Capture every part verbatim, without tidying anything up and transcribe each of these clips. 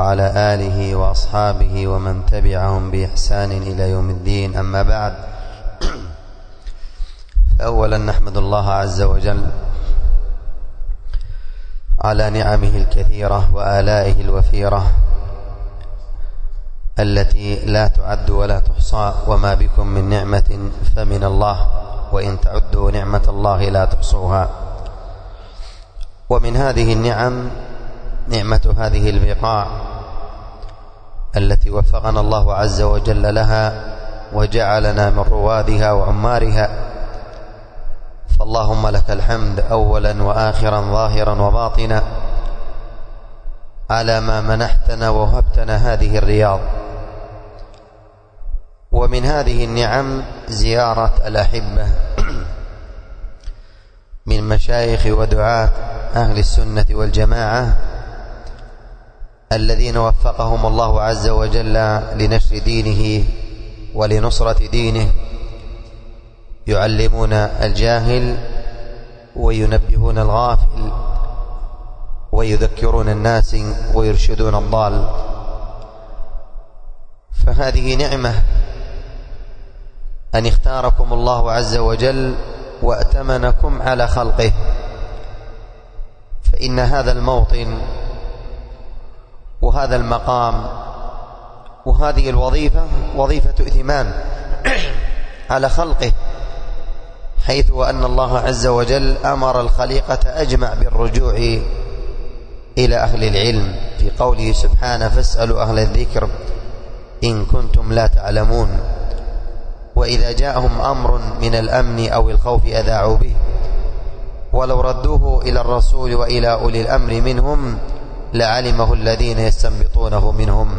وعلى آله وأصحابه ومن تبعهم بإحسان إلى يوم الدين. أما بعد، أولا نحمد الله عز وجل على نعمه الكثيرة وآلائه الوفيرة التي لا تعد ولا تحصى، وما بكم من نعمة فمن الله، وإن تعدوا نعمة الله لا تحصوها. ومن هذه النعم نعمة هذه البقاع التي وفقنا الله عز وجل لها وجعلنا من روادها وعمارها، فاللهم لك الحمد أولا وآخرا ظاهرا وباطنا على ما منحتنا ووهبتنا هذه الرياض. ومن هذه النعم زيارة الأحبة من مشايخ ودعاة أهل السنة والجماعة الذين وفقهم الله عز وجل لنشر دينه ولنصرة دينه، يعلمون الجاهل وينبهون الغافل ويذكرون الناس ويرشدون الضال. فهذه نعمة أن اختاركم الله عز وجل وأتمنكم على خلقه، فإن هذا الموطن وهذا المقام وهذه الوظيفة وظيفة ائتمان على خلقه، حيث أن الله عز وجل أمر الخليقة أجمع بالرجوع إلى أهل العلم في قوله سبحانه: فاسألوا أهل الذكر إن كنتم لا تعلمون. وإذا جاءهم أمر من الأمن أو الخوف أذاعوا به، ولو ردوه إلى الرسول وإلى أولي الأمر منهم لعلمه الذين يستنبطونه منهم.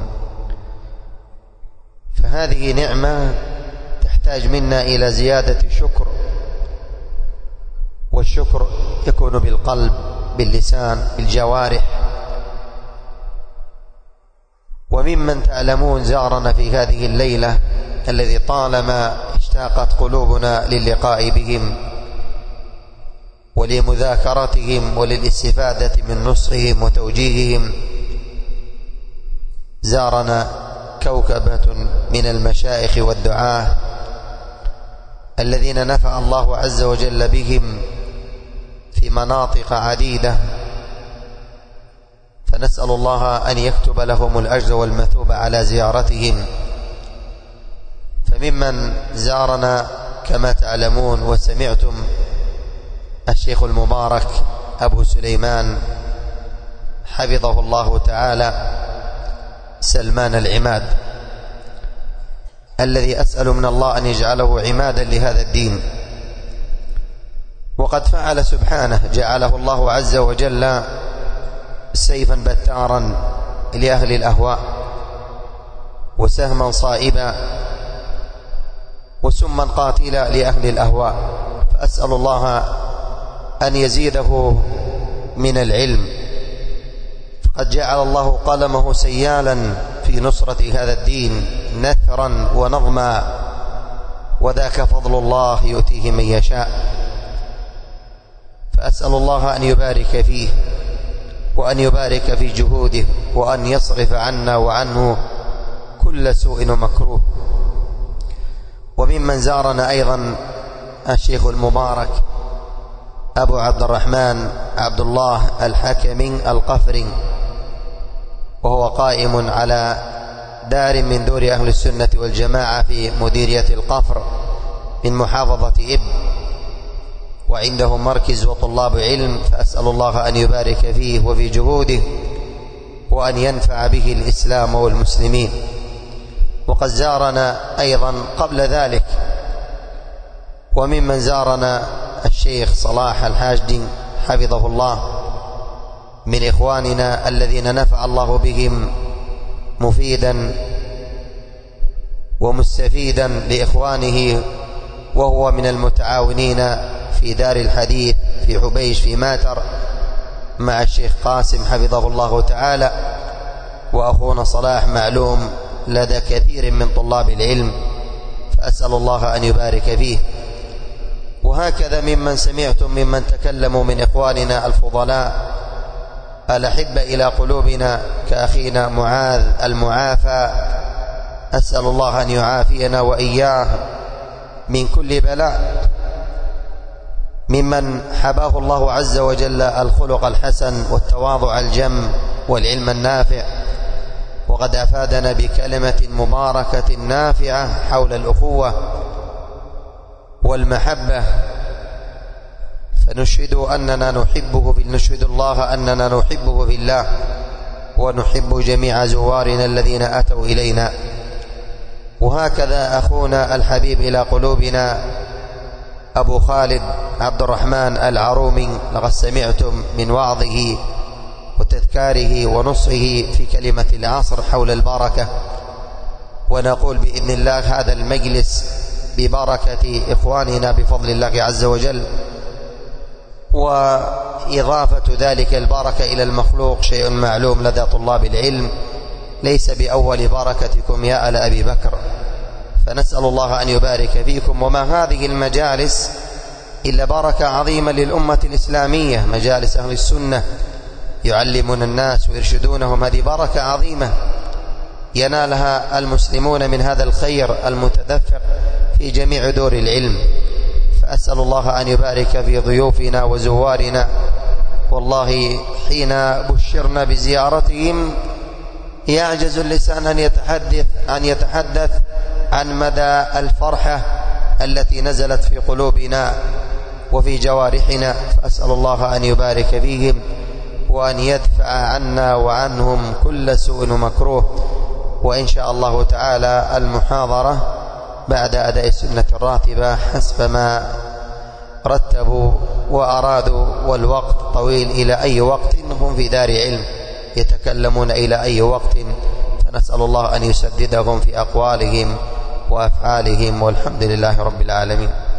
فهذه نعمة تحتاج منا إلى زيادة شكر، والشكر يكون بالقلب، باللسان، بالجوارح. وممن تعلمون زارنا في هذه الليلة الذي طالما اشتاقت قلوبنا للقاء بهم ولمذاكرتهم وللاستفادة من نصحهم وتوجيههم، زارنا كوكبة من المشايخ والدعاة الذين نفع الله عز وجل بهم في مناطق عديدة، فنسأل الله أن يكتب لهم الأجر والمثوبة على زيارتهم. فممن زارنا كما تعلمون وسمعتم الشيخ المبارك أبو سليمان حفظه الله تعالى سلمان العماد، الذي أسأل من الله أن يجعله عمادا لهذا الدين. وقد فعل سبحانه، جعله الله عز وجل سيفا بتارا لأهل الأهواء، وسهما صائبا، وسما قاتلا لأهل الأهواء. فأسأل الله أن يزيده من العلم، فقد جعل الله قلمه سيالا في نصرة هذا الدين نثرا ونظما، وذاك فضل الله يؤتيه من يشاء. فأسأل الله أن يبارك فيه وأن يبارك في جهوده، وأن يصرف عنا وعنه كل سوء ومكروه. وممن زارنا أيضا الشيخ المبارك أبو عبد الرحمن عبد الله الحكمي القفري، وهو قائم على دار من دور أهل السنة والجماعة في مديرية القفر من محافظة إب، وعنده مركز وطلاب علم. فأسأل الله أن يبارك فيه وفي جهوده، وأن ينفع به الإسلام والمسلمين. وقد زارنا أيضا قبل ذلك، وممن زارنا الشيخ صلاح الحاشدي حفظه الله، من إخواننا الذين نفع الله بهم مفيدا ومستفيدا لإخوانه، وهو من المتعاونين في دار الحديث في حبيش في ماتر مع الشيخ قاسم حفظه الله تعالى. وأخونا صلاح معلوم لدى كثير من طلاب العلم، فأسأل الله أن يبارك فيه. وهكذا ممن سمعتم ممن تكلموا من إخواننا الفضلاء الأحبة إلى قلوبنا كأخينا معاذ المعافى، أسأل الله أن يعافينا وإياه من كل بلاء، ممن حباه الله عز وجل الخلق الحسن والتواضع الجم والعلم النافع، وقد أفادنا بكلمة مباركة نافعة حول الأخوة والمحبة، فنشهد أننا نحبه في نشهد الله أننا نحبه في الله، ونحب جميع زوارنا الذين أتوا إلينا. وهكذا أخونا الحبيب إلى قلوبنا أبو خالد عبد الرحمن العرومي، لقد سمعتم من وعظه وتذكاره ونصحه في كلمة العصر حول البركة، ونقول بإذن الله هذا المجلس ببركة إخواننا بفضل الله عز وجل، وإضافة ذلك البركة إلى المخلوق شيء معلوم لدى طلاب العلم، ليس بأول بركتكم يا آل أبي بكر، فنسأل الله أن يبارك فيكم. وما هذه المجالس إلا بركة عظيمة للأمة الإسلامية، مجالس أهل السنة يعلمون الناس ويرشدونهم، هذه بركة عظيمة ينالها المسلمون من هذا الخير المتدفق في جميع دور العلم. فأسأل الله أن يبارك في ضيوفنا وزوارنا، والله حين بشرنا بزيارتهم يعجز اللسان أن يتحدث أن يتحدث عن مدى الفرحة التي نزلت في قلوبنا وفي جوارحنا، فأسأل الله أن يبارك فيهم وأن يدفع عنا وعنهم كل سوء ومكروه. وإن شاء الله تعالى المحاضرة بعد أداء السنة الراتبة حسب ما رتبوا وأرادوا، والوقت طويل، إلى أي وقت هم في دار علم يتكلمون إلى أي وقت، فنسأل الله أن يسددهم في أقوالهم وأفعالهم، والحمد لله رب العالمين.